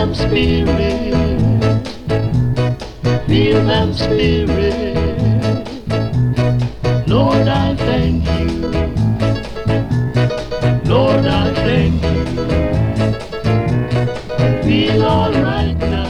them spirit, feel them spirit. Lord, I thank you. Lord, I thank you. Feel alright now.